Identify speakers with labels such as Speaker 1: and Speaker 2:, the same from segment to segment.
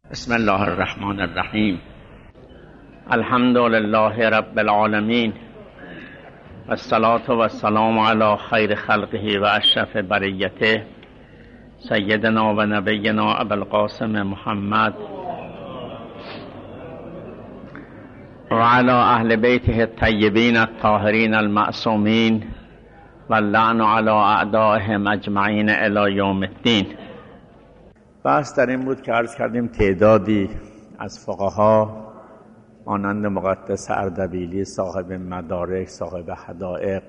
Speaker 1: بسم الله الرحمن الرحیم. الحمد لله رب العالمین و الصلاة و السلام علی خیر خلقه و اشرف بریته سیدنا و نبینا ابوالقاسم محمد و علی اهل بیته الطیبین الطاهرین المعصومین و اللعن علی اعدائهم اجمعین الی یوم الدین. بحث در این بود که عرض کردیم تعدادی از فقها مانند مقدس اردبیلی، صاحب مدارک، صاحب حدائق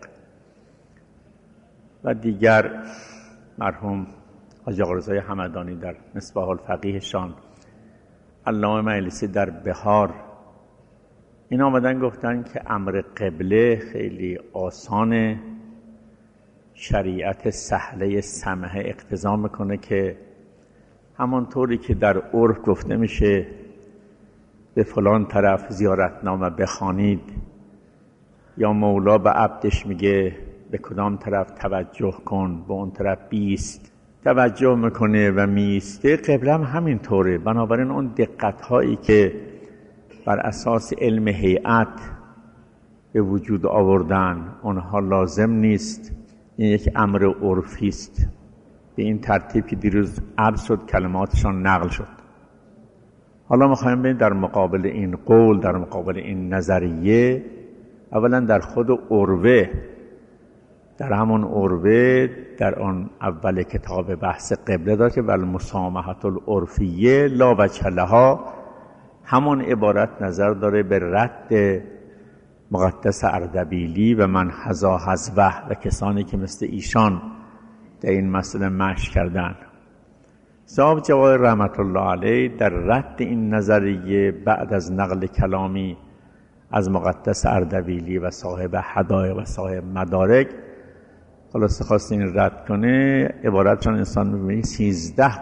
Speaker 1: و دیگر، مرحوم حاجی آقا رضای همدانی در مصباح الفقیهشان، علامه مجلسی در بهار، این آمدن گفتن که امر قبله خیلی آسانه، شریعت سهله سمحه اقتضا میکنه که همانطوری که در عرف گفته میشه به فلان طرف زیارتنامه بخوانید، یا مولا به عبدش میگه به کدام طرف توجه کن، به اون طرف بیست، توجه میکنه و میسته. قبله هم همینطوره. بنابراین اون دقت هایی که بر اساس علم هیئت به وجود آوردن اونها لازم نیست، این یک امر عرفی است. به این ترتیب که دیروز عرض شد کلماتشان نقل شد. حالا میخوایم ببینیم در مقابل این قول، در مقابل این نظریه، اولا در خود عروه، در همون عروه در آن اول کتاب بحث قبله داره که والمسامحة العرفیه لا وجه لها، همون عبارت نظر داره به رد مقدس اردبیلی و من حذا حذوه و کسانی که مثل ایشان در این مسئله مشی کردن. صاحب جواهر رحمت الله علیه در رد این نظریه بعد از نقل کلامی از مقدس اردبیلی و صاحب حدائق و صاحب مدارک، خلاصه خواست این رد کنه، عبارتشان انسان می‌بینید 13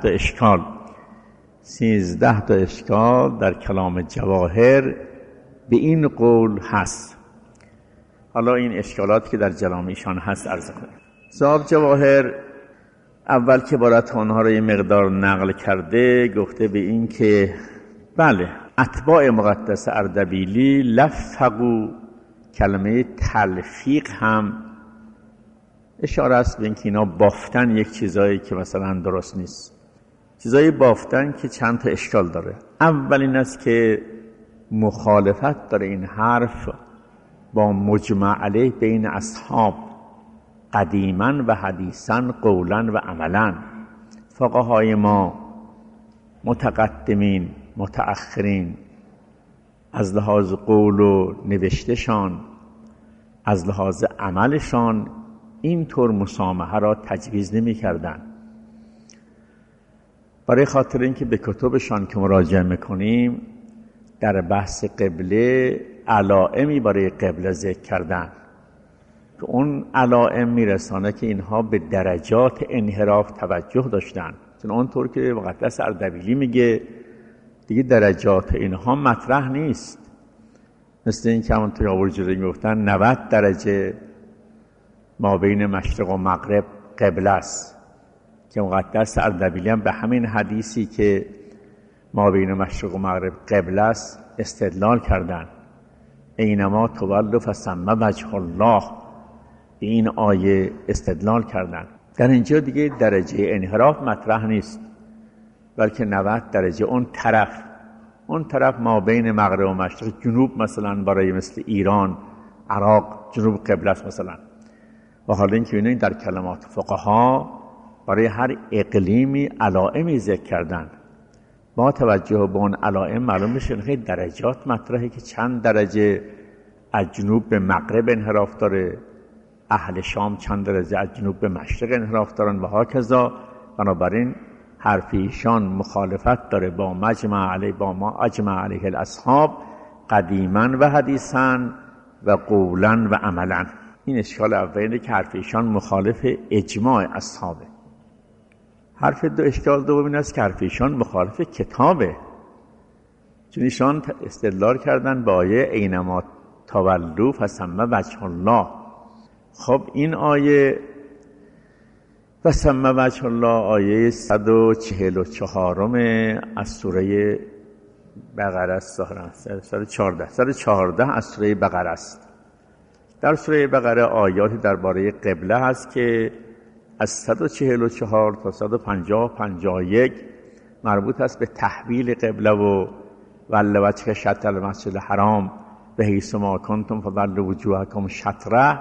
Speaker 1: تا اشکال در کلام جواهر به این قول هست. حالا این اشکالات که در جلامیشان هست عرض کنیم. صاحب جواهر اول که عبارت آنها را یه مقدار نقل کرده، گفته به این که بله اتباع مقدس اردبیلی لفقو، کلمه تلفیق هم اشاره است به این که اینا بافتن یک چیزایی که مثلا درست نیست، چیزایی بافتن که چند تا اشکال داره. اول این است که مخالفت داره این حرف با مجمع علیه بین اصحاب قدیما و حدیثا، قولا و عملا. فقهای ما متقدمین متأخرین از لحاظ قول و نوشتشان، از لحاظ عملشان اینطور مسامحه را تجویز نمی کردن. برای خاطر اینکه به کتبشان که مراجعه میکنیم در بحث قبله علائمی برای قبله ذکر کردن که اون علائم میرسانه که اینها به درجات انحراف توجه داشتن. چون اونطور که مقدس اردبیلی میگه دیگه درجات اینها مطرح نیست، مثل این که همونطور آورجوری میگفتن 90 درجه ما بین مشرق و مغرب قبله است، که مقدس اردبیلی هم به همین حدیثی که ما بین مشرق و مغرب قبله است استدلال کردن. اینما تولوا فثم وجه الله، به این آیه استدلال کردن. در اینجا دیگه درجه انحراف مطرح نیست، بلکه 90 درجه اون طرف ما بین مغرب و مشرق، جنوب مثلا برای مثل ایران، عراق جنوب قبله است مثلا. و حالا این که ببینید در کلمات فقها برای هر اقلیمی علائمی ذکر کردن. با توجه به اون علائم معلوم میشه خیلی درجات مطرحه که چند درجه از جنوب به مغرب انحراف داره، اهل شام چند درجه از جنوب به مشرق انحراف دارن و هاکذا. بنابراین حرف ایشان مخالفت داره با ما اجمع علیه الاصحاب قدیما و حدیثا و قولا و عملا. این اشکال اولی که حرف ایشان مخالف اجماع اصحابه. حرف اشکال دوم این است که حرف ایشان مخالف کتابه، چون ایشان استدلال کردن با آیه اینما تولوا فثم وجه الله. خب این آیه و ثم وجه الله آیه 144 از سوره بقره است. 114 از سوره بقره است. در سوره بقره آیاتی درباره قبله هست که از 144 تا 150-51 مربوط است به تحویل قبله و ول وجهک شطر المسجد الحرام و حیث ما کنتم فولوا وجوهکم شطره.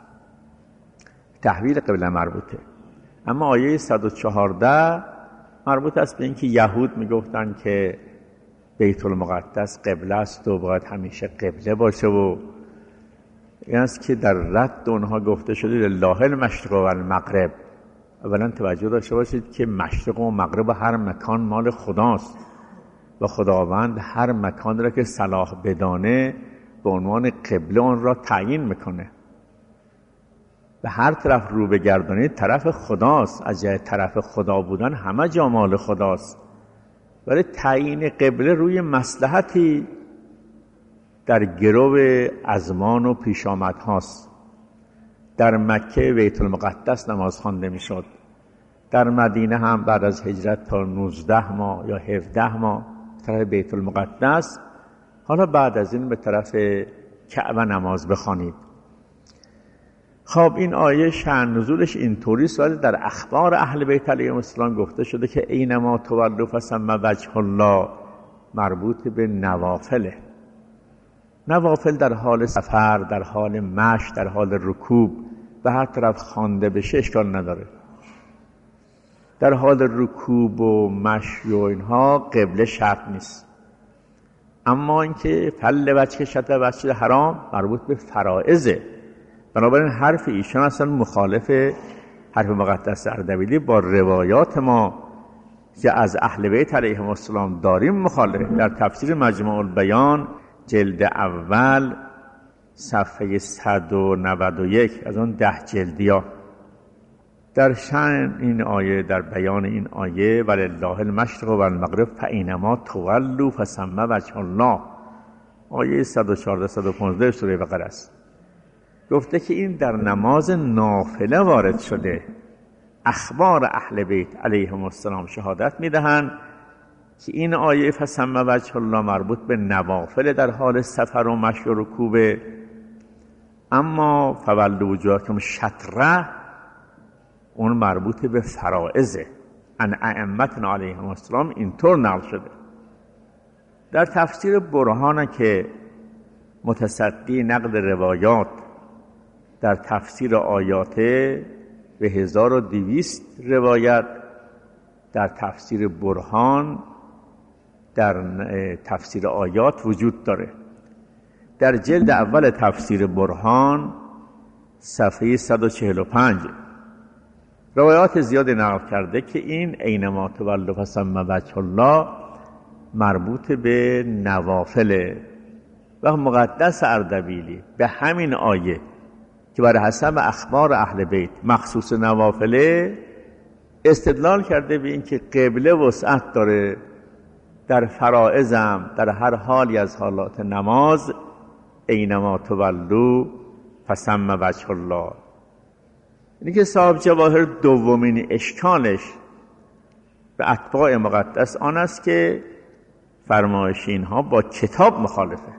Speaker 1: تحویل قبله مربوطه. اما آیه 114 مربوط است به اینکه یهود میگفتن که بیت المقدس قبله است و باید همیشه قبله باشه و این است که در رد اونها گفته شده لله المشرق و المغرب. اولا توجه داشته باشید که مشرق و مغرب و هر مکان مال خداست و خداوند هر مکان را که صلاح بدانه به عنوان قبله اون را تعیین میکنه. به هر طرف رو بگردانید طرف خداست. از جای طرف خدا بودن همه جا مال خداست، ولی تعیین قبله روی مصلحتی در گرو ازمان و پیش آمد هاست. در مکه بیت المقدس نماز خوانده میشد، در مدینه هم بعد از هجرت تا 19 ماه یا 17 ماه طرف بیت المقدس، حالا بعد از این به طرف کعبه نماز بخوانید. خب این آیه شأن نزولش اینطوری است. در اخبار اهل بیت علیهم السلام گفته شده که اینما تولوا فثم وجه الله مربوط به نوافله. نوافل در حال سفر، در حال مشی، در حال رکوب به هر طرف خوانده بشه اشکال نداره. در حال رکوب و مشی و اینها قبله شرط نیست. اما اینکه فل وجهک شطر المسجد الحرام مربوط به فرائضه. بنابراین حرف ایشان اصلا مخالف حرف مقدس اردبیلی با روایات ما که از اهل بیت علیهم السلام داریم مخالف. در تفسیر مجموع البیان جلد اول صفحه 191 از اون 10 جلدیا در شأن این آیه، در بیان این آیه ولله المشرق و المغرب فاینما تولوا فثم وجه الله، آیه 114-115 سوره بقره است. گفته که این در نماز نافله وارد شده. اخبار اهل بیت علیهم السلام شهادت میدهند که این آیه فثم وجه الله مربوط به نوافل در حال سفر و مشی و رکوبه. اما فولوا وجوهکم شطره اون مربوط به فرائضه. ان ائمتنا علیهم السلام اینطور نقل شده. در تفسیر برهانه که متصدی نقد روایات در تفسیر آیات به 1200 روایت در تفسیر برهان در تفسیر آیات وجود داره. در جلد اول تفسیر برهان صفحه 145 روایات زیاد نقل کرده که این اینما تولوا فثم وجه الله مربوط به نوافل و مقدس اردبیلی به همین آیه که بر حسب اخبار اهل بیت مخصوص نوافله استدلال کرده به این که قبله وسعت داره. در فرائضم در هر حالی از حالات نماز اینما تولوا فثم وجه الله. اینی که صاحب جواهر دومین اشکالش به اتباع مقدس آن است که فرمایش اینها با کتاب مخالفه.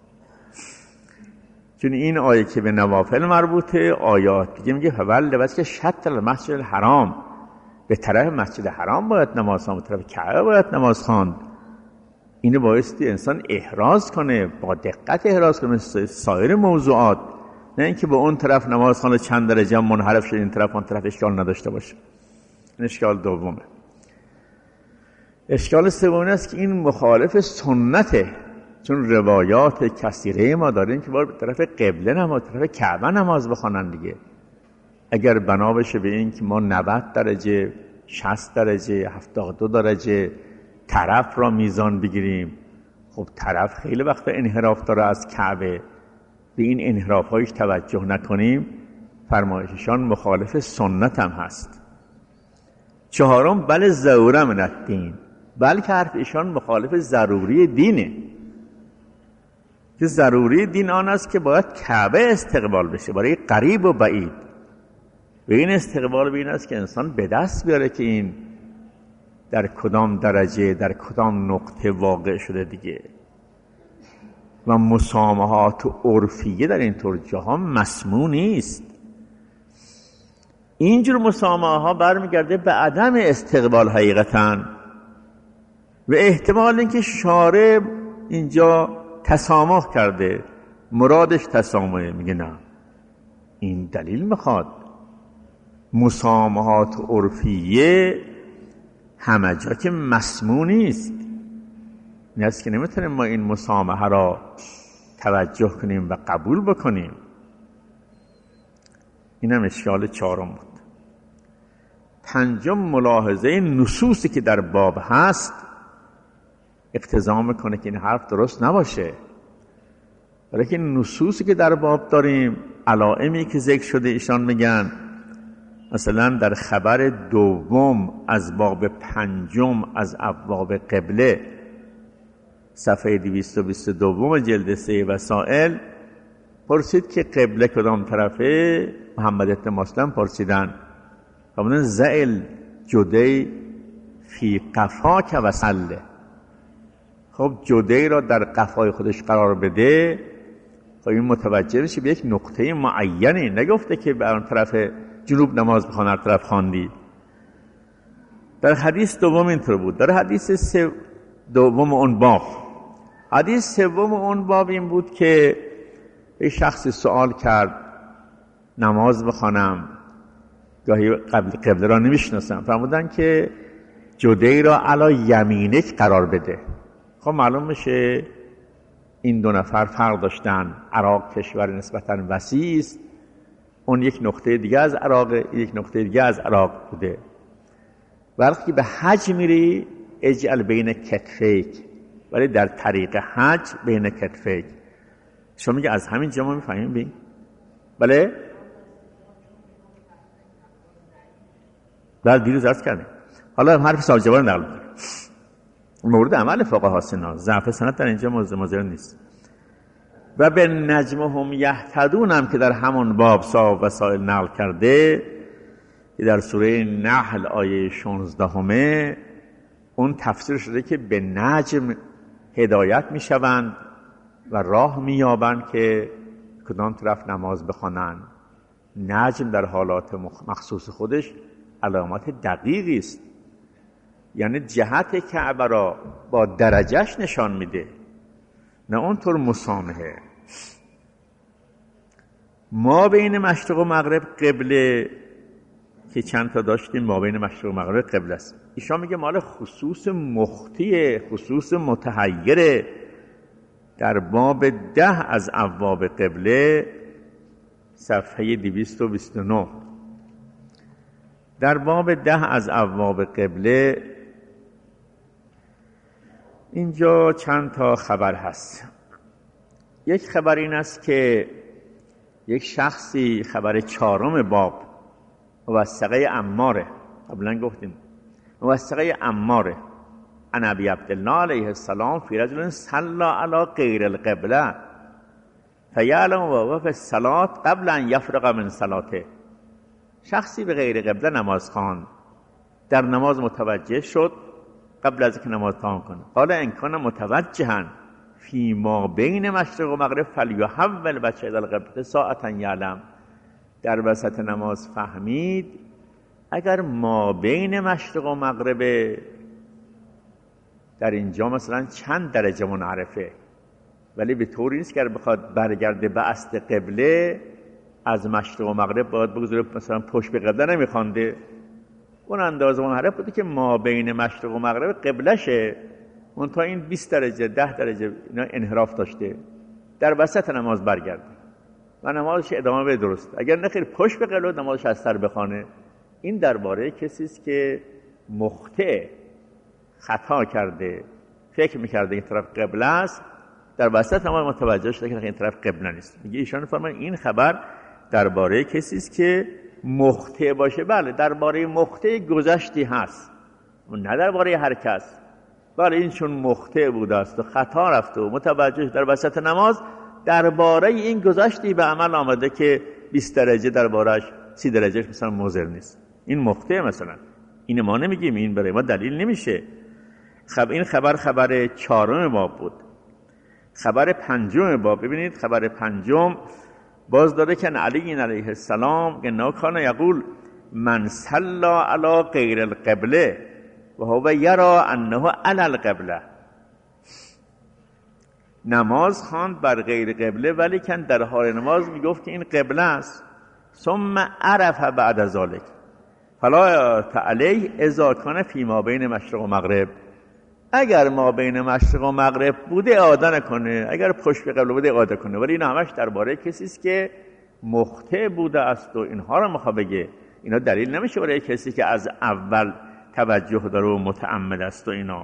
Speaker 1: چون این آیه که به نوافل مربوطه، آیات دیگه میگه فول وجهک شطر المسجد الحرام، به طرف مسجد حرام باید نماز خواند، به طرف کعبه باید نماز خواند. اینو بایستی انسان احراز کنه، با دقت احراز کنه سایر موضوعات، نه اینکه به اون طرف نماز خوانده چند درجه منحرف شد این طرف اون طرف اشکال نداشته باشه. این اشکال دومه. اشکال سوم است که این مخالف سنته، چون روایات کثیره ما داریم که باید به طرف قبله نماز، طرف کعبه نماز بخوانن دیگه. اگر بنا بشه به این که ما 90 درجه 60 درجه 72 درجه طرف را میزان بگیریم، خب طرف خیلی وقت انحراف داره از کعبه، به این انحراف‌هایش توجه نکنیم، فرمایششان مخالف سنت هم هست. چهارم بل ضروره من الدین، بلکه حرف ایشان مخالف ضروری دینه که ضروری دین آن است که باید کعبه استقبال بشه برای قریب و بعید. و این استقبال به این است که انسان به دست بیاره که این در کدام درجه، در کدام نقطه واقع شده دیگه. و مسامحات عرفیه در این طور جاها مسموع نیست. اینجور مسامحه ها برمیگرده به عدم استقبال حقیقتاً و احتمال اینکه شارع اینجا تسامح کرده، مرادش تسامحه. میگه نه، این دلیل میخواد. مسامحات عرفیه همه جا که مسموع نیست. این است که نمیتونیم ما این مسامحه را توجه کنیم و قبول بکنیم. این هم اشکال چهارم بود. پنجم، ملاحظه نصوصی که در باب هست اقتضا میکنه که این حرف درست نباشه، ولی که نصوصی که در باب داریم، علائمی که ذکر شده، ایشان میگن مثلا در خبر دوم از باب پنجم از ابواب قبله، صفحه 222 جلد 3 وسائل، پرسید که قبله کدام طرفه؟ محمد بن مسلم پرسیدن فرمودن زعل جدی فی قفاک و سله. خب جدی را در قفای خودش قرار بده، خب این متوجه بشه به یک نقطه معینی. نگفته که به اون طرف جنوب نماز بخوان، هر طرف خواندی. در حدیث دوم اینطور بود. در حدیث دوم اون باب، حدیث سوم اون باب این بود که یک شخصی سوال کرد نماز بخوانم، گاهی قبله را نمیشناسم، فرمودن که جدی را علی یمینک قرار بده. خب معلوم میشه این دو نفر فرق داشتن. عراق کشور نسبتاً وسیع است، اون یک نقطه دیگه از عراق، یک نقطه دیگه از عراق بوده. وقتی به حج میری اجعل بین کتفیک، ولی در طریق حج بین کتفیک. شما میگه از همین جا ما میفهمیم بین؟ بله؟ بعد دیروز عرض کردیم. حالا حرف صاحب جوان نقل میکنیم. مورد عمل فقها سنا، ضعف سند در اینجا مضر نیست. و به نجم هم یهتدون هم که در همون باب صاحب وسائل نقل کرده، که در سوره نحل آیه 16 اون تفسیر شده که به نجم هدایت میشوند و راه مییابند که کدام طرف نماز بخوانند. نجم در حالات مخصوص خودش علامات دقیقی است، یعنی جهت کعبه را با درجهش نشان میده، نه اونطور مسامحه. ما بین مشرق و مغرب قبله که چند تا داشتیم، ما بین مشرق و مغرب قبله است. ایشان میگه مال خصوص مخطیه، خصوص متحیره. در باب 10 از ابواب قبله صفحه 229، در باب 10 از ابواب قبله اینجا چند تا خبر هست. یک خبر این است که یک شخصی، خبر چهارم باب، موثقه عماره، قبلا گفتیم موثقه عماره، عن ابی عبدالله علیه السلام فی رجل صلی علی غیر القبله فیعلم وهو فی الصلاة قبل ان یفرغ من صلاته. شخصی به غیر قبله نماز خواند، در نماز متوجه شد قبل از اینکه نماز تمام کنه. قال ان کان متوجها فی ما بین مشرق و مغرب فلیحول وجهه الی القبله ساعتا یعلم. در وسط نماز فهمید اگر ما بین مشرق و مغرب، در اینجا مثلا چند درجه منعرفه، ولی به طوری نیست که بخواد برگرده به اصل قبله از مشرق و مغرب باید بگذاره مثلا پشت به قبله نمیخوانده. اون اندازه منحرف بوده که ما بین مشرق و مغرب قبلشه، اون تا این 20 درجه 10 درجه اینا انحراف داشته، در وسط نماز برگرده و نمازش ادامه بده درست. اگر نخیر پشت به قبله نمازش از سر بخوانه. این درباره کسی است که مخطئ، خطا کرده، فکر میکرده این طرف قبله است، در وسط نماز متوجه شده که این طرف قبله نیست. میگه ایشان فرمان این خبر درباره کسی است که مخطئ باشه. بله درباره مخطئ گذشتی هست، نه درباره هر کس. بله این چون مخطئ بوده است و خطا رفته و متوجه در وسط نماز، درباره این گذشتی به عمل آمده که 20 درجه درباره‌اش 30 درجهش مثلا مضر نیست. این مخطئ مثلا، این ما نمیگیم، این برای ما دلیل نمیشه. این خبر 4 باب بود. خبر 5 باب، ببینید خبر 5 باز داره که علی علیه السلام که ناکان یقول من صلی علی غیر القبله و هو یرا انه علی القبله، نماز خواند بر غیر قبله ولی کن در حال نماز میگفت که این قبله است. ثم عرف بعد ذلك فلا تعلی اذا کان فی ما بین مشرق و مغرب، اگر ما بین مشرق و مغرب بوده اعاده نکنه، اگر پشت به قبله بوده اعاده کنه. ولی این همش درباره کسی است که مخطئ بوده است و اینها رو میخواد بگه. اینا دلیل نمیشه برای کسی که از اول توجه داره و متعمد است و اینا.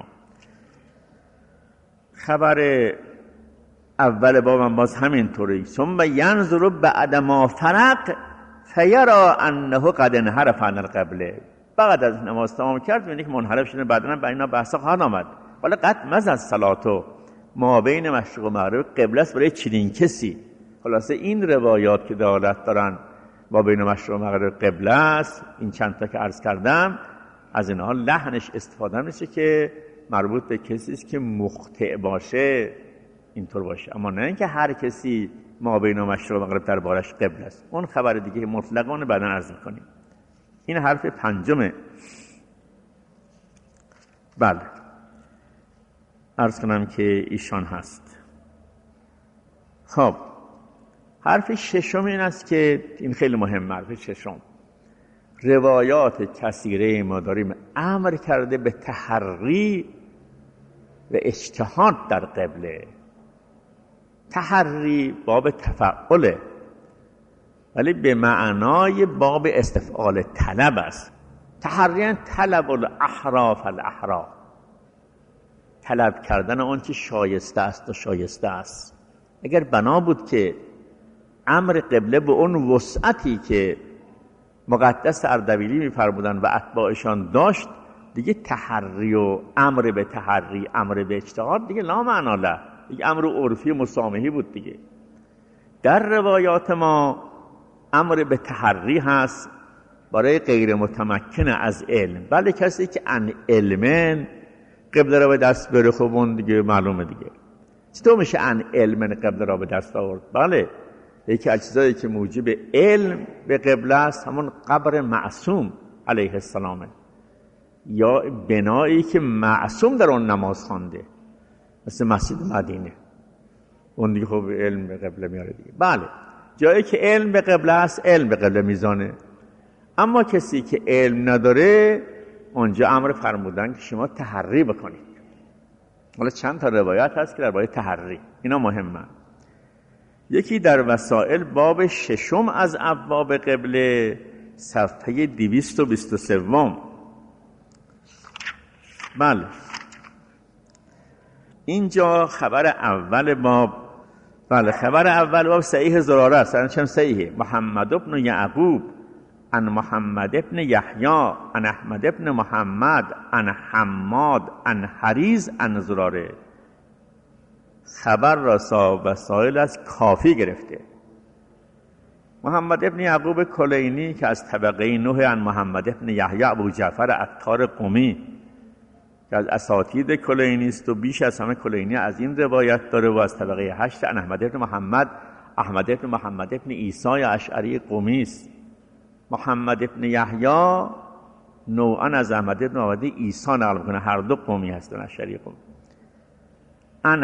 Speaker 1: خبر اول بابم باز همینطوری. ثم ینظر بعد ما فرق فیرا انه قد انحرف عن القبله، بعد از نماز تمام کرد می‌بینی که منحرف شده. بعداً با اینا بحث خواهد آمد. ولی قد مز از صلاتو ما بین مشرق و مغرب قبله است برای چنین کسی. خلاصه این روایات که دلالت دارن ما بین مشرق و مغرب قبله است، این چند تا که عرض کردم، از اینها لحنش استفاده میشه که مربوط به کسی است که مخطئ باشه، اینطور باشه. اما نه اینکه هر کسی ما بین مشرق و مغرب دربارش قبله است. اون خبر دیگه مطلقاً بعداً عرض می‌کنیم. این حرف 5. بله عرض کنم که ایشان هست. خب حرف 6 این است که این خیلی مهم. حرف 6 روایات کثیره ما داریم امر کرده به تحری و اجتهاد در قبله. تحری باب تفعله ولی به معنای باب استفعال طلب است. تحری طلب الاحراف الاحرا، طلب کردن آن که شایسته است و شایسته است. اگر بنا بود که امر قبله به اون وسعتی که مقدس اردبیلی می‌فرمودند و اتباعشان داشت، دیگه تحری و امر به تحری، امر به اجتهاد دیگه لا معنا له، دیگه امر عرفی مسامحی بود دیگه. در روایات ما امر به تحری هست برای غیر متمکن از علم. بله کسی که ان علمن قبله را به دست بره، خب اون دیگه معلومه دیگه. چطور میشه ان علمن قبله را به دست آورد؟ بله یکی از چیزایی که موجب علم به قبله است همون قبر معصوم علیه السلامه، یا بنایی که معصوم در اون نماز خوانده، مثل مسجد مدینه. اون دیگه خب علم به قبله میاره دیگه. بله جایی که علم به قبله است علم به قبله میزانه. اما کسی که علم نداره اونجا امر فرمودن که شما تحری بکنید. حالا چند تا روایت هست که درباره تحری، اینا مهمه. یکی در وسائل باب 6 از ابواب قبله صفحه 223. بله اینجا خبر اول باب، بله خبر اول باب صحیح زراره است. چون صحیحه محمد ابن یعقوب عن محمد ابن یحیی عن احمد ابن محمد عن حماد عن حریز عن زراره. خبر را وسائل از کافی گرفته. محمد ابن یعقوب کلینی که از طبقه 9 عن محمد ابن یحیی ابو جعفر عطار قمی که از اساتید کلینی است و بیش از همه کلینی از این روایت داره و از طبقه 8 عن احمد ابن محمد، احمد ابن محمد ابن عیسی اشعری قمی است. محمد ابن یحیی نوعا از احمد ابن محمد عیسی نقل میکنه، هر دو قمی هستن، اشعری قمی. ان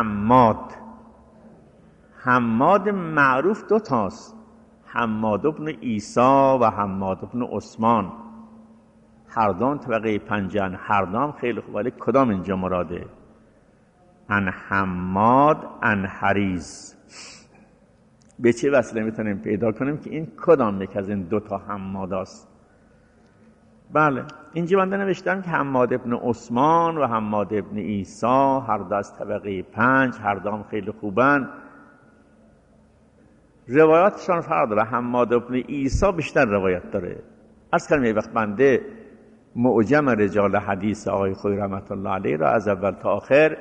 Speaker 1: حماد معروف 2 تاست، حماد ابن عیسی و حماد ابن عثمان، هر دوم طبقه 5، هر دوم خیلی خوب. ولی کدام اینجا مراده؟ ان حماد ان حریز. به چه وسیله میتونیم پیدا کنیم که این کدام یک از این 2 تا حماد است؟ بله اینجا بنده نوشتم که حماد ابن عثمان و حماد ابن عیسی هر دو از طبقه 5، هر دوم خیلی خوبن. روایاتشان فرق داره. حماد ابن عیسی بیشتر روایت داره. عرض کردم یه وقت بنده معجم رجال حدیث آقای خویی رحمت الله علیه را از اول تا آخر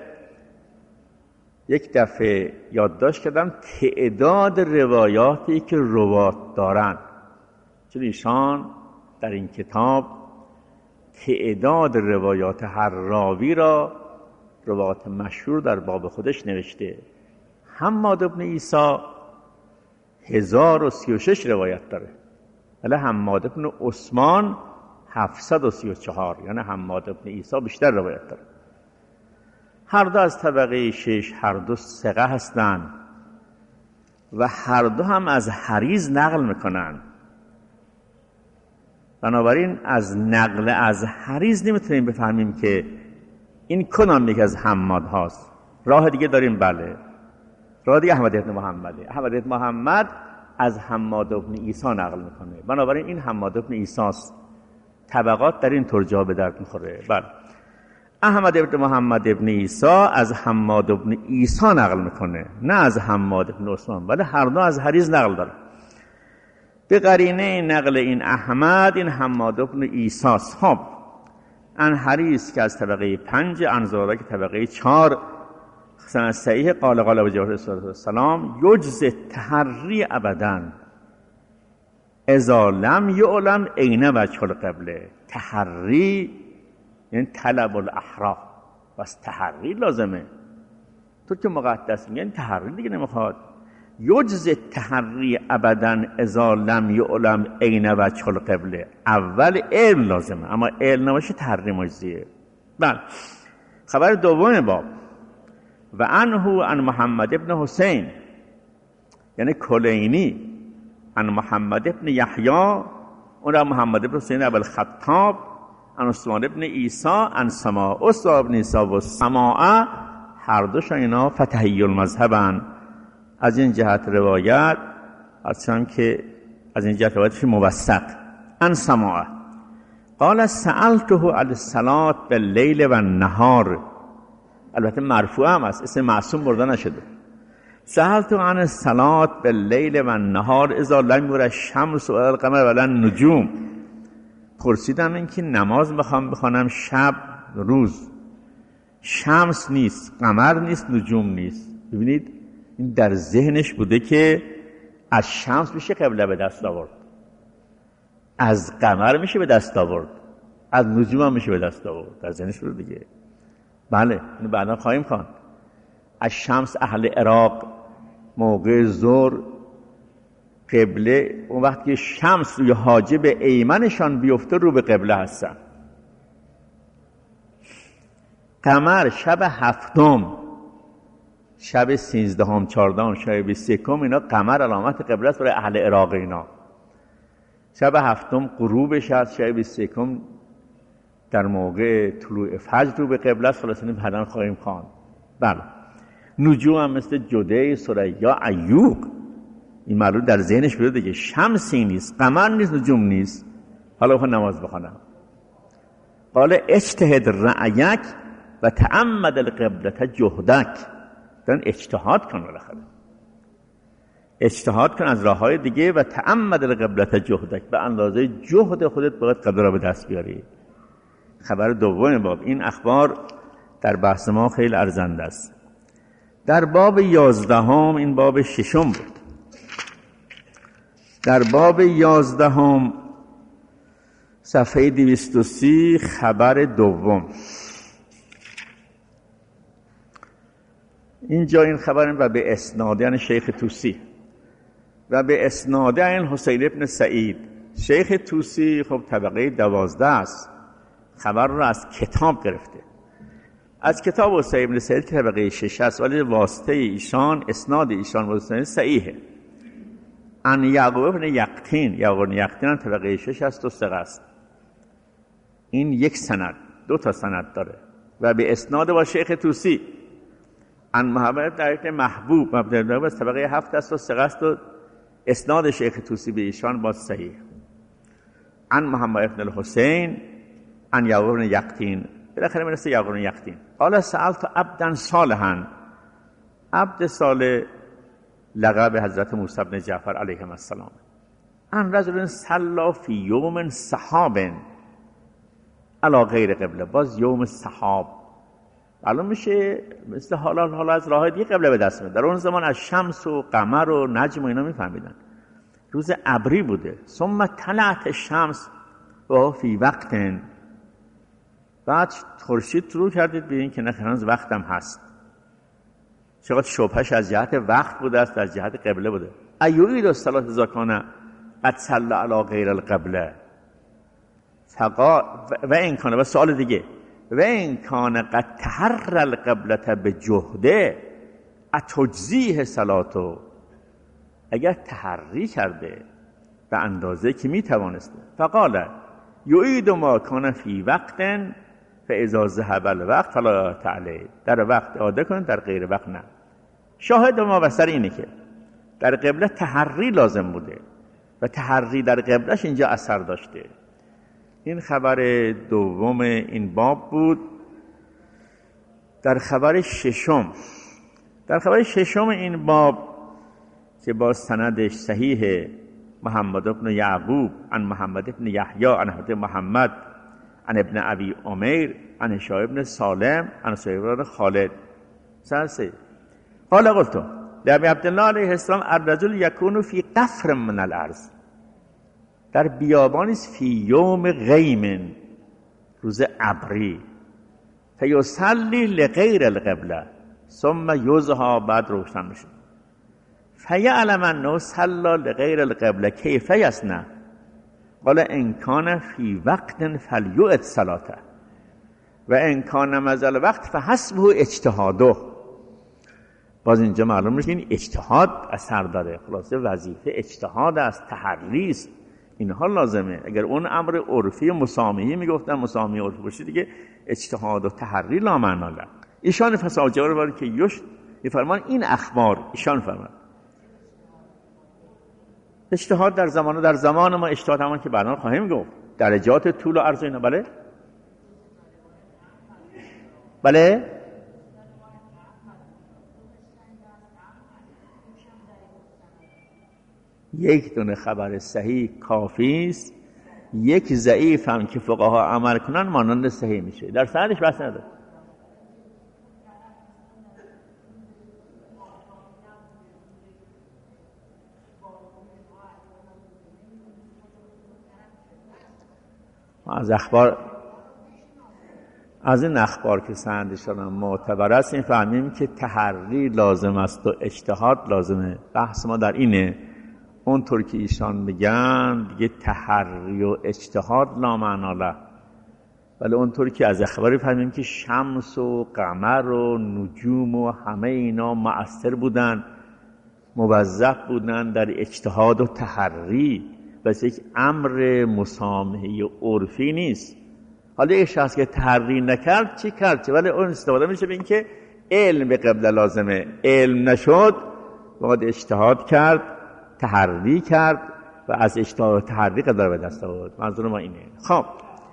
Speaker 1: یک دفعه یادداشت کردم، تعداد روایاتی که روات دارن چون ایشان در این کتاب تعداد روایات هر راوی را، روایات مشهور در باب خودش نوشته. حماد بن عیسی 1036 روایت داره، ولی حماد بن عثمان 734، یعنی حماد بن عیسی بیشتر روایت داره. هر دو از طبقه 6، هر دو ثقه هستند و هر دو هم از حریز نقل میکنن. بنابراین از نقل از حریز نمیتونیم بفهمیم که این کدام یک از حماد هاست. راه دیگه داریم، بله، راه دیگه احمد بن محمده. احمد بن محمد از حماد بن عیسی نقل میکنه، بنابراین این حماد بن عیسی است. طبقات در این طور جا به درد میخوره. بله، احمد بن محمد بن عیسی از حماد بن عیسی نقل میکنه، نه از حماد بن عثمان، ولی هر دو از حریز نقل داره. به قرینه نقل این احمد، این حماد بن عیسی است. ان حریز که از طبقه 5، ان زهره که طبقه 4، سند صحیح. قال ابو جعفر صلی الله علیه وسلم یجز التحری ابدا اذا لم یعلم عین وجه القبله. تحری یعنی طلب الاحرا، بس تحری لازمه. تو که مقدس میگن تحری دیگه نمیخواد. یجز التحری ابدا اذا لم یعلم عین وجه القبله. اول علم لازمه، اما علم نباشه تحری مجزیه. بله، خبر دوم باب و عنه عن محمد ابن حسین یعنی کلینی، عن محمد ابن یحیی، اون محمد ابن حسین ابو الخطاب، عن عثمان ابن عیسی، عن سماع. عثمان ابن عیسی و سماع هر دوشون اینا فتحی المذهبن. از این جهت روایت اصلا که از این جهت روایتش موثق. عن سماع قال سألته عن الصلاة باللیل و النهار. البته مرفوع هم است، اسم معصوم برده نشده. سألته عن الصلاة باللیل و النهار اذا لم یره الشمس و القمر ولا النجوم. پرسیدم این که نماز میخوام بخوانم شب روز، شمس نیست، قمر نیست، نجوم نیست. ببینید این در ذهنش بوده که از شمس میشه قبله به دست آورد، از قمر میشه به دست آورد، از نجوم هم میشه به دست آورد. در ذهنش بوده دیگه. بله، اینو بعدا خواهیم خواند. از شمس اهل عراق موقع ظهر قبله، اون وقت که شمس روی حاجب ایمنشان بیفته رو به قبله هستن. قمر شب 7، شب 13، 14، شب 21، اینا قمر علامت قبله است برای اهل عراق. اینا شب 7 غروبش هست، شب 21 در موقع طلوع فجر رو به قبله است. خلاص بعداً خواهیم خواند. بله، نجوم هم مثل جده، ثریا، ایوق، این معلوم در ذهنش بوده دیگه. شمسی نیست، قمر نیست، نجوم نیست. حالا بخوام نماز بخونم. قال اجتهد رأیک و تعمد القبلة جهدک. دارن اجتهاد کن، بالاخره اجتهاد کن از راههای دیگه. و تعمد القبلة جهدک، به اندازه جهد خودت باید قبله را به دست بیاری. خبر دوم باب. این اخبار در بحث ما خیلی ارزنده است. در باب 11، این باب 6 بود. در باب 11 صفحه 230 خبر دوم. اینجا این خبر و به اسناد شیخ توسی و به اسناد حسین ابن سعید. شیخ توسی خب طبقه 12 است، خبر را از کتاب گرفته، از کتاب حسین ابن سعید که طبقه 6 است، ولی واسطه ایشان، اسناد ایشان واسطه صحیحه. ان یعقوب ابن یقطین، یعقوب ابن یقطین طبقه 6 است و ثقه است. این یک سند، 2 سند داره و به اسناد با شیخ توسی. ان محمد بن محبوب مبدل از طبقه 7 است و ثقه است و اسناد شیخ توسی به ایشان با صحیح. ان محمد بن الحسین ان یعقوب بن یقطین، بالاخره میرسه یعقوب بن یقطین. قال سألت عبدا صالحا. عبد صالح لقب حضرت موسی بن جعفر علیه السلام. ان رجل صلى فی یوم سحاب علی غیر قبله. باز یوم سحاب معلوم میشه مثل حالا از راه دیگه قبله به دست میاد. در اون زمان از شمس و قمر و نجم و اینا میفهمیدن. روز ابری بوده. ثم طلعت الشمس و فی وقت، بعد خورشید طلوع کردید به این که نه هنوز وقتم هست. چقدر شبهش از جهت وقت بوده است، از جهت قبله بوده. ایوید الصلاة اذا کان قد صلى علی غیر القبله و این کانه، و سوال دیگه، و این کانه قد تحر القبلة بجهده اتجزیه صلاتو، اگر تحری کرده به اندازه که میتوانسته. فقال یعید ما کان فی وقت فاذا ذهب الوقت فلا تعلی، در وقت اعاده کن، در غیر وقت نه. شاهد ما بسر اینه که در قبله تحری لازم بوده و تحری در قبلش اینجا اثر داشته. این خبر دوم این باب بود. در خبر ششم این باب که با سندش صحیح محمد بن یعقوب عن محمد بن یحیی عن حضرت محمد عن ابن ابی عمیر عن هشام بن سالم عن سهیل بن خالد سلسه قال قلت لابی عبدالله علیه السلام الرجل یکون فی قفر من الارض، در بیابانی است، فی یوم غیم، روز ابری، فیصلی لغیر القبله ثم یضحی، بعد روشن میشه، فیعلم انه صلی لغیر القبله کیف یصنع، قال ان کان فی وقت فلیعد صلاته و ان کان مضى الوقت فحسبه اجتهاده. باز اینجا معلوم میشه این اجتهاد اثر داره. خلاصه وظیفه اجتهاد است، تحری است، اینها لازمه. اگر اون امر عرفی مسامحی میگفتن، مسامحی عرفی باشه دیگه، اجتهاد و تحری لا معنا له. ایشان فساجر ولی که یشت میفرمان این اخبار، ایشان فرمان اجتهاد در زمان ما اجتهاد همون که بعدا خواهیم گفت، درجات طول و عرض اینا. بله یک دونه خبر صحیح کافی است، یک ضعیف هم که فقها عمل کنن مانند صحیح میشه، در سندش بحث نداره. از این اخبار که سندشان معتبر است این فهمیم که تحری لازم است و اجتهاد لازمه. بحث ما در اینه، اونطور که ایشان میگن دیگه تحری و اجتهاد لا معنا له، ولی اونطور که از اخباری فهمیم که شمس و قمر و نجوم و همه اینا مؤثر بودن، موظف بودن در اجتهاد و تحری، بس یک امر مسامحه عرفی نیست. حالا یک شخص که تحری نکرد چی کرد؟ ولی اون استفاده میشه به این که علم به قبله لازمه، علم نشد باید اجتهاد کرد، تحری کرد و از اجتهاد و تحری قدر به دست آورد. منظور ما اینه. خب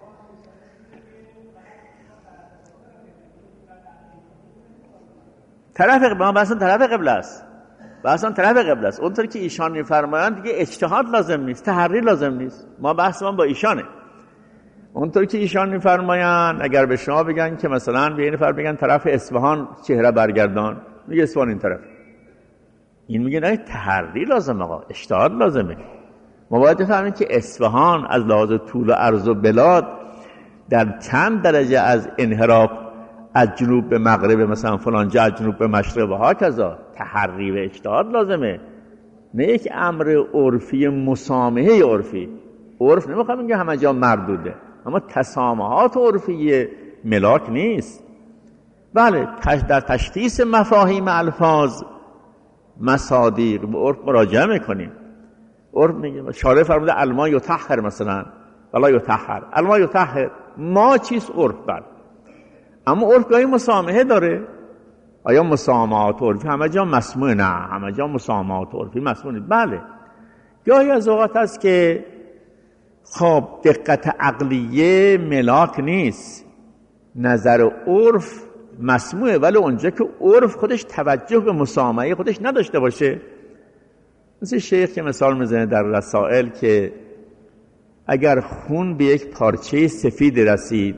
Speaker 1: طرف قبله، بحثان طرف قبله است، بحثان طرف قبله است. اونطور که ایشان میفرمایند دیگه اجتهاد لازم نیست، تحری لازم نیست. ما بحث ما با ایشانه. اونطور که ایشان میفرمایند اگر به شما بگن که مثلا به این نفر بگن طرف اصفهان چهره برگردان، میگه اصفهان این طرف، این میگه نه تحری لازم، آقا اجتهاد لازمه. ما باید بفهمیم که اصفهان از لحاظ طول و عرض و بلاد در چند درجه از انحراف از جنوب به مغرب، مثلا فلان جا از جنوب به مشرق و هاکذا. تحری و اجتهاد لازمه، نه یک امر عرفی مسامحه عرفی. عرف نمیخوام میگه همه جا مردوده، اما تسامحات عرفی ملاک نیست. بله در تشخیص مفاهیم الفاظ مصادیق به عرف مراجعه میکنیم. عرف میگه شارع فرموده الما یطهر مثلا ولا یطهر، الما یطهر ما چیست؟ عرف. بله اما عرف گاهی مسامحه داره. آیا مسامحات عرفی همه جا مسموع؟ نه، همه جا مسامحات عرفی مسموع نیست. بله گاهی از اوقات هست که خب دقت عقلیه ملاک نیست، نظر عرف مسموعه، ولی اونجا که عرف خودش توجه به مسامحه خودش نداشته باشه. مثل شیخ که مثال میزنه در رسائل که اگر خون به یک پارچه سفید رسید،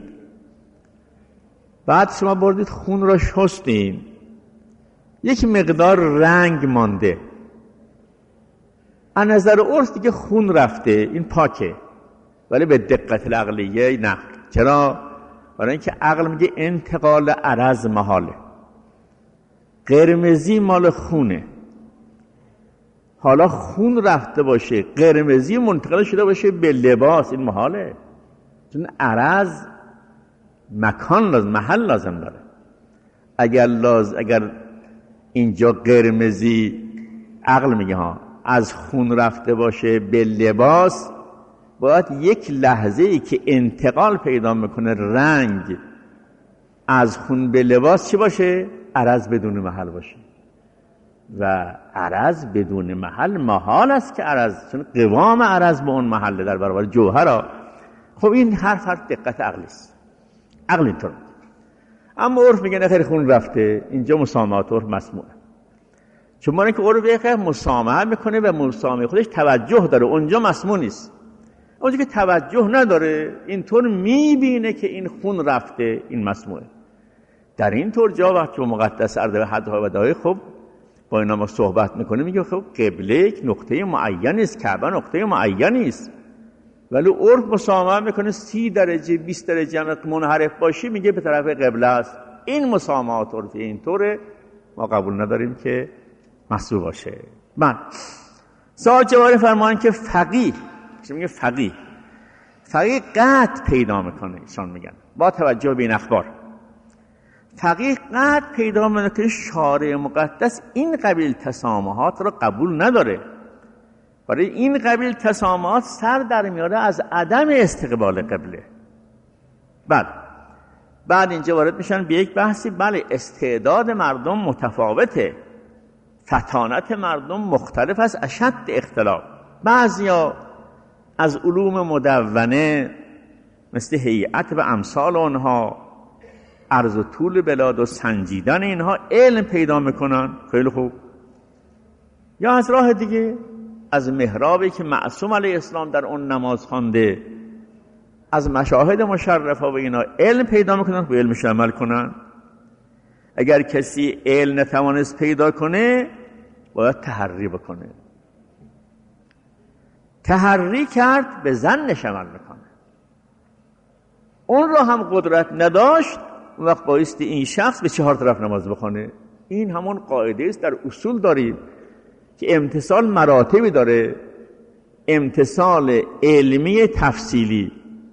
Speaker 1: بعد شما بردید خون را شستین، یک مقدار رنگ مانده، از نظر عرف دیگه خون رفته، این پاکه، ولی به دقت العقلیه نه. چرا؟ برای اینکه عقل میگه انتقال عرض محاله. قرمزی مال خونه، حالا خون رفته باشه قرمزی منتقل شده باشه به لباس، این محاله، چون عرض مکان لازم، محل لازم داره. اگر اینجا قرمزی، عقل میگه ها، از خون رفته باشه به لباس، باید یک لحظه ای که انتقال پیدا میکنه رنگ از خون به لباس چی باشه؟ عرض بدون محل باشه. و عرض بدون محل محال است که عرض، چون قوام عرض به اون محله در برابر جوهر. خب این حرف دقت عقلی است، عقل اینطور. اما عرف میگه نه خیر خون رفته، اینجا مسامحات عرف مسموعه. چون ما اینکه عرف مسامحه میکنه و مسامحه خودش توجه داره، اونجا مسموع نیست. اونجا که توجه نداره اینطور میبینه که این خون رفته، این مسموعه. در این طور جا وقتی مقدس ارده و حدها و دایه، خب با اینا ما صحبت میکنه، میگه خب قبله یک نقطه معینی است، کعبه نقطه معینی است، ولی عرف مسامحه میکنه 30 درجه 20 درجه منحرف باشی میگه به طرف قبله است. این مسامحات عرفی اینطوره، ما قبول نداریم که مسموع باشه. من سوال جواب فرمان که فقیه، چه میگه فقیه قطع پیدا میکنه، ایشان میگن با توجه به این اخبار فقیه قطع پیدا میکنه که شارع مقدس این قبیل تسامحات رو قبول نداره. برای این قبیل تسامحات سر در میاره از عدم استقبال قبله. بعد اینجا وارد میشن به یک بحثی، بله استعداد مردم متفاوته، فطانت مردم مختلف است، اشد اختلاف. بعضیا از علوم مدونه مثل هیئت و امثال اونها، عرض و طول بلاد و سنجیدن اینها علم پیدا میکنن، خیلی خوب. یا از راه دیگه، از محرابی که معصوم علیه السلام در اون نماز خوانده، از مشاهد مشرفه و اینا علم پیدا میکنن، به علمش عمل کنن. اگر کسی علم نتوانست پیدا کنه باید تحری بکنه. تحری کرد به ظنش عمل میکنه. اون را هم قدرت نداشت، اون وقت بایستی این شخص به 4 طرف نماز بخونه. این همون قاعده است در اصول داریم که امتثال مراتبی داره. امتثال علمی تفصیلی،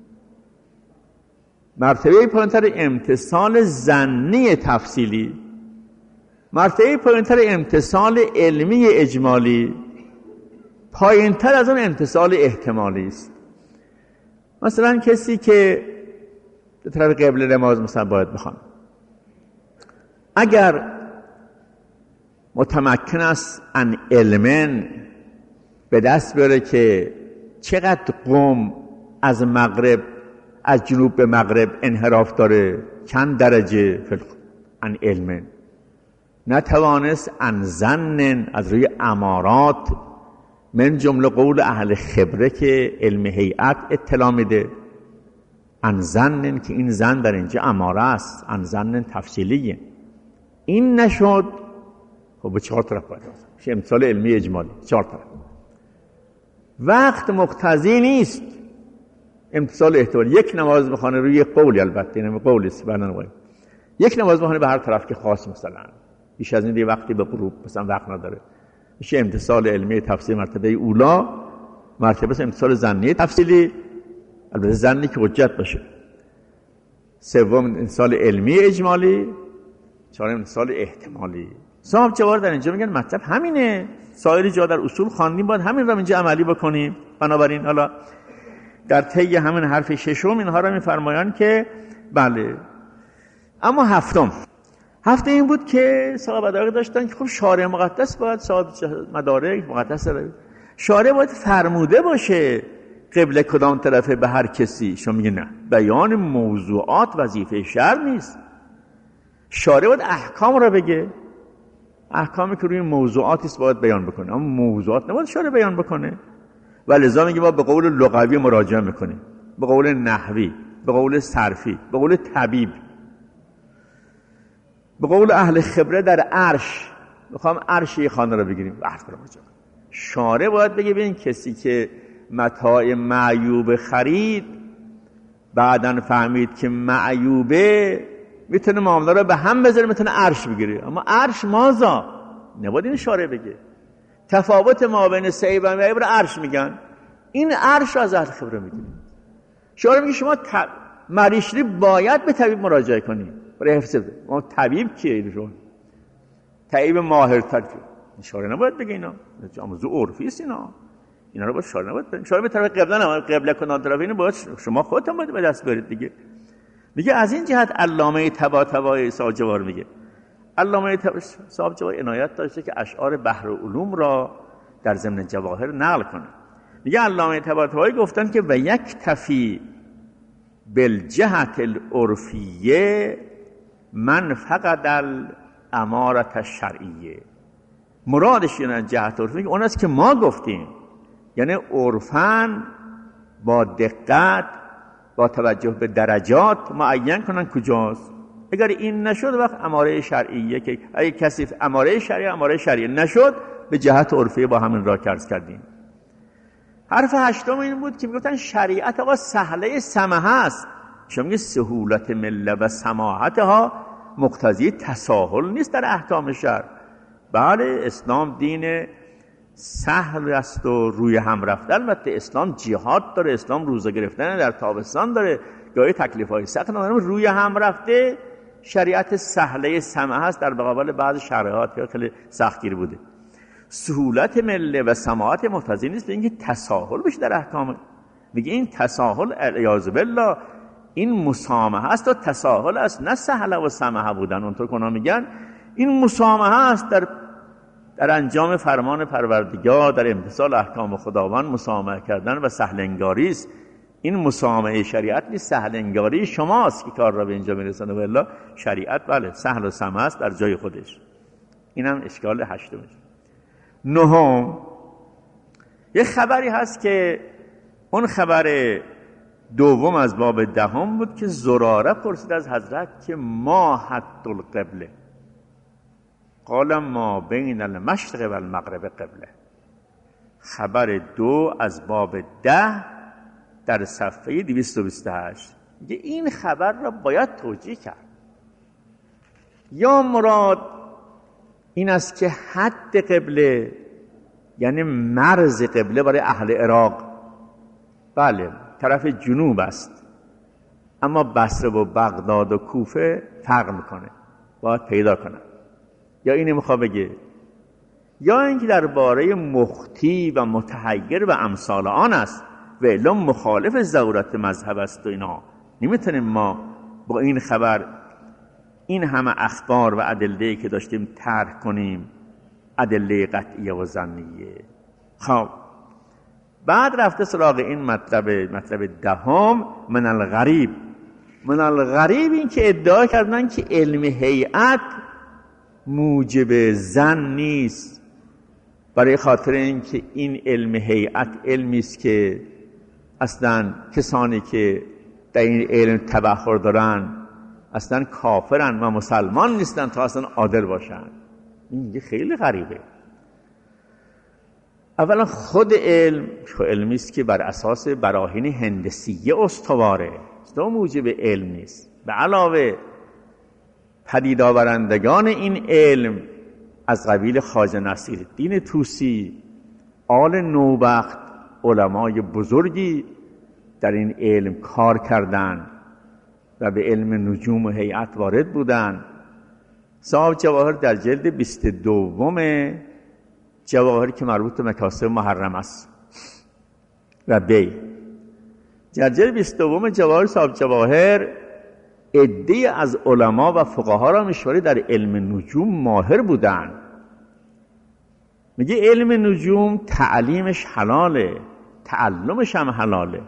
Speaker 1: مرتبه پایین‌تر امتثال ظنی تفصیلی، مرتبه پایین‌تر امتثال علمی اجمالی، پایین‌تر از اون امتثال احتمالی است. مثلا کسی که به طرف قبله نماز مثلا باید بخوان، اگر متمکن است ان علمن به دست بیاره که چقدر قم از مغرب، از جنوب به مغرب انحراف داره، چند درجه ان علمن، نتوانست ان ظن، از روی امارات، من جمله قول اهل خبره که علم هیئت اطلاع میده، ان ظن که این ظن در اینجا اماره است، ان ظن تفصیلیه. این نشد، خب به 4 طرف باید میشه امتثال علمی اجمالی، 4 طرف. وقت مقتضی نیست امتثال احتمالی. یک نماز بخونه روی قولی، البته اینم قولی است، یک نماز بخونه به هر طرف که خاص، مثلا بیش از این دیگه وقتی به غروب مثلا وقت نداره، میشه امتثال علمی تفصیلی مرتبه اولا. مرتبه امتثال ظنی تفصیلی، البته ظنی که حجت باشه. سوم امتثال علمی اجمالی، چهارم امتثال احتمالی. صاحب جوار در اینجا میگن مطلب همینه، سایر جا در اصول خواندیم، باید همین را اینجا عملی بکنیم. بنابراین حالا در طی همین حرف ششم اینها را میفرمایند که بله. اما هفتم این بود که صاحب مدارک داشتن که خب شارع مقدس باید، صاحب مدارک مقدس داره، شارع باید فرموده باشه قبله کدام طرفه به هر کسی. شما میگه نه، بیان موضوعات وظیفه شرع نیست. شارع باید احکام را بگه، احکامی که روی موضوعاتی است باید بیان بکنه، اما موضوعات نباید شارع بیان بکنه. و لذا میگه ما به قول لغوی مراجعه میکنیم، به قول نحوی، به قول صرفی، به قول طبیب، به قول اهل خبره در عرش. میخوام عرش یه خانه رو بگیریم، شارع باید بگه ببین کسی که متاع معیوب خرید بعدن فهمید که معیوبه میتونه معامله رو به هم بذاره، میتونه عرش بگیره. اما عرش مازا نباید این شارع بگه. تفاوت ما بین سعیب و معیوب رو عرش میگن، این عرش رو از اهل خبره میگیره. شارع میگه شما مریشلی باید به طبیب مراجعه کنی برای حفظ بده. ما طبیب کیه اینجا؟ طبیب ماهرتر که شارع نباید بگه اینا، موضوع عرفی است اینا رو باید شارع نباید بگه. شارع به طرف قبله نه، قبله کنان طرف اینو باید شما خودتون باید به دست برید دیگه. میگه از این جهت علامه طباطبایی صاحب جواهر میگه، علامه صاحب جواهر عنایت داشته که اشعار بحر العلوم را در ضمن جواهر نقل کنه. میگه علامه طباطبایی گفتن که و یک تفی بالجهت العرفیه من فقد الامارت الشرعیه. مرادش اینه جهت عرفی اون است که ما گفتیم، یعنی عرفاً با دقت با توجه به درجات معین کنن کجاست. اگر این نشد وقت اماره شرعیه که اگه کسی اماره شرعیه نشد به جهت عرفی با همین را عرض کردیم. حرف هشتم این بود که میگفتن شریعت آقا سهله سمحه است. شما میگه سهولت مله و سماحتها مقتضی تساهل نیست در احکام شرع. بله اسلام دین سهل است و روی هم رفته. البته اسلام جهاد داره، اسلام روزه گرفتن در تابستان داره، گاهی تکلیف‌های سخت داره، روی هم رفته. شریعت سهله سمحه است در مقابل بعض شرایط که خیلی سختگیر بوده. سهولت مله و سماحت مقتضی نیست اینکه تساهل بشه در احکام. میگه این تساهل الیاذ بالله این مسامحه است و تساهل است، نه سهله و سمحه بودن. اونطور که میگن این مسامحه است در انجام فرمان پروردگار، در امتثال احکام خداوند مسامحه کردن و سهل انگاری است. این مسامحه شریعت نیست، سهل انگاری شماست که کار را به اینجا میرسونه. والله شریعت بله سهل و سمحه است در جای خودش. اینم اشکال هشتم. نهم یه خبری هست که اون خبر دوم از باب دهم بود که زراره پرسید از حضرت که ما حد القبله، قال ما بین المشرق و المغرب قبله. خبر دو از باب 10 در صفحه 228. میگه این خبر را باید توجیه کرد. یا مراد این است که حد قبله یعنی مرز قبله برای اهل عراق بله طرف جنوب است، اما بصره و بغداد و کوفه فرق میکنه، باید پیدا کنن. یا اینه میخواد بگه، یا اینکه درباره مختی و متحیر و امثال آن است و الا مخالف ضرورت مذهب است و اینا. نمیتونیم ما با این خبر این همه اخبار و ادله‌ای که داشتیم طرح کنیم ادله قطعیه و ظنیه. خب بعد رفته سراغ این مطلب دهم من الغریب. من الغریب این که ادعا کردن که علم هیئت موجب ظن نیست، برای خاطر اینکه این علم هیئت علمی است که اصلا کسانی که در این علم تبحر دارن اصلا کافرن و مسلمان نیستن تا اصلا عادل باشن. این خیلی غریبه. اولا خود علمی است که بر اساس براهین هندسیه استواره، تو موجب علم نیست. به علاوه پدید آورندگان این علم از قبیل خواجه نصیرالدین طوسی، آل نوبخت، علمای بزرگی در این علم کار کردند و به علم نجوم و هیئت وارد بودند. صاحب جواهر در جلد 22 جواهری که مربوط به مکاسب محرم است و بی، در جلد 22 جواهر صاحب جواهر عده‌ای از علما و فقها را میشوری در علم نجوم ماهر بودند. میگه علم نجوم تعلیمش حلاله، تعلمش هم حلاله،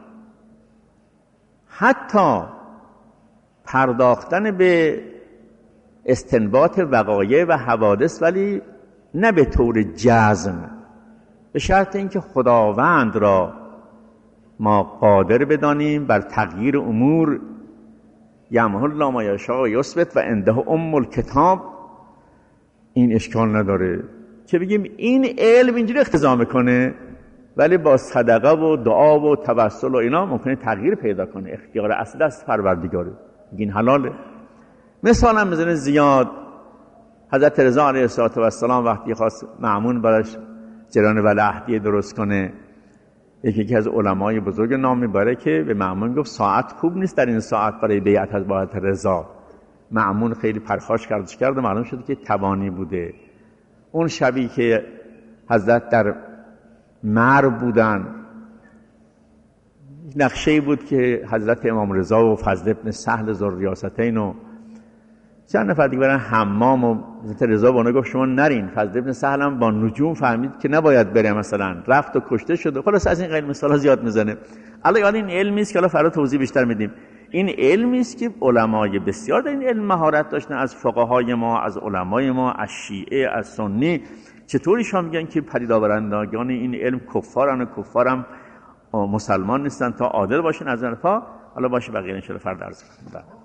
Speaker 1: حتی پرداختن به استنباط وقایع و حوادث، ولی نه به طور جزم، به شرط اینکه خداوند را ما قادر بدانیم بر تغییر امور. یمحو الله ما یشاء و یثبت و عنده ام الکتاب. این اشکال نداره. که بگیم این علم اینجوری اقتضا میکنه، ولی با صدقه و دعا و توسل و اینا ممکنه تغییر پیدا کنه. اختیار اصل است پروردگاره، این حلاله. مثال هم میزنه زیاد. حضرت رضا علیه السلام وقتی خواست مأمون براش جریان ولعهدیه درست کنه، یکی از علمای بزرگ نام میبره که به مأمون گفت ساعت خوب نیست در این ساعت برای بیعت از حضرت رضا. مأمون خیلی پرخاش کرد و معلوم شد که توانی بوده. اون شبی که حضرت در مر بودن، نقشه‌ای بود که حضرت امام رضا و فضل ابن سهل ذوالریاستین و چند نفر دیگه برن حمام و حضرت رضا به اونها گفت شما نرین. فضل ابن سهل هم با نجوم فهمید که نباید بره، مثلا رفت و کشته شد. خلاص از این غیر مثالا زیاد میزنه. الان این علمی است که الان فردا توضیح بیشتر میدیم. این علمی است که علمای بسیار در این علم مهارت داشتن، از فقهای ما، از علمای ما، از شیعه، از سنی. چطوری شما میگن که پدید آورندگان این علم کفارن و کفارم مسلمان نیستن تا عادل باشن از حرفا؟ حالا باشه بقیه ان شاء الله فردا عرض کنم.